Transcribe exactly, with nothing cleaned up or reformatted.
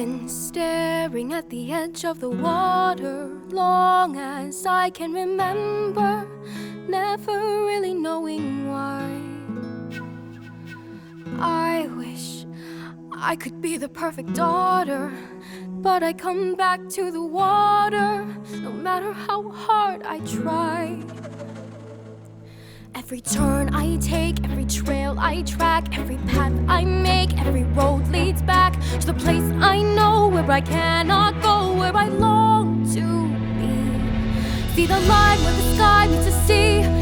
been staring at the edge of the water long as I can remember, never really knowing why. I wish I could be the perfect daughter, but I come back to the water no matter how hard I try. Every turn I take, every trail I track, every path I make, every road leads back to the place I know where I cannot go, where I long to be. See the line where the sky meets the sea,